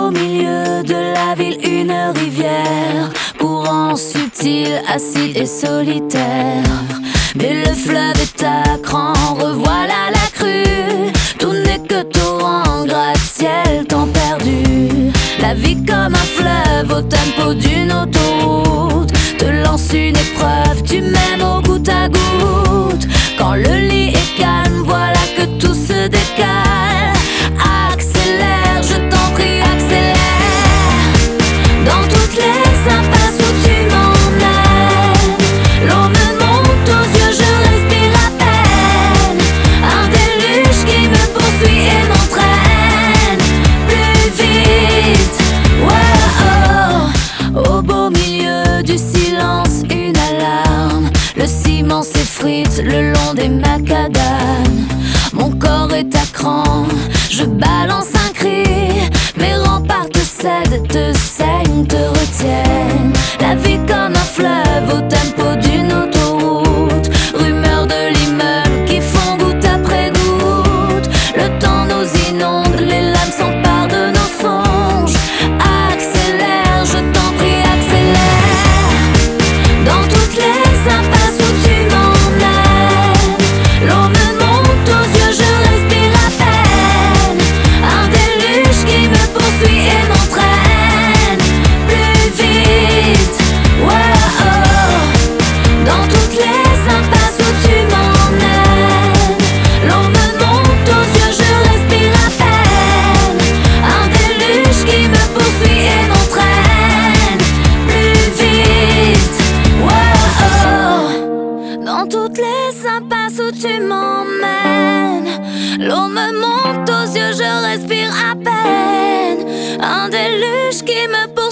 beau milieu de la ville, une rivière, courant subtil, acide et solitaire. Mais le fleuve est à cran, revoilà la crue. Tout n'est que torrent, gratte-ciel, temps perdu. La vie comme un fleuve au tempo d'une autoroute te lance une épreuve, tu mènes au goutte à goutte. Quand le lit est calme, voilà que tout se décale. Accélère, je t'en prie, accélère. Dans toutes les impasses où tu m'emmènes, l'eau me monte aux yeux, je respire à peine. Un déluge qui me poursuit et m'entraîne plus vite. Wow, au beau milieu du silence, une alarme. Le ciment s'effrite le long des macadams. Mon corps est à cran, je balance un cri. Mes remparts te cèdent, te saignent, te retiennent. La vie comme un fleuve au tempo d'une autoroute. Rumeurs de l'immeuble qui font goutte après goutte. Le temps nous inonde, les lames s'emparent de nos songes. Accélère, je t'en prie, accélère. Dans toutes les impasses où tu m'emmènes, l'eau me monte aux yeux, je respire à peine. Un déluge qui me poursuit et m'entraîne plus vite. Wow, dans toutes les impasses où tu m'emmènes, l'eau me monte aux yeux, je respire à peine. Un déluge qui me poursuit et m'entraîne plus vite. Wow, dans toutes les impasses où tu m'emmènes, l'eau me monte aux yeux, je respire à peine. Un déluge qui me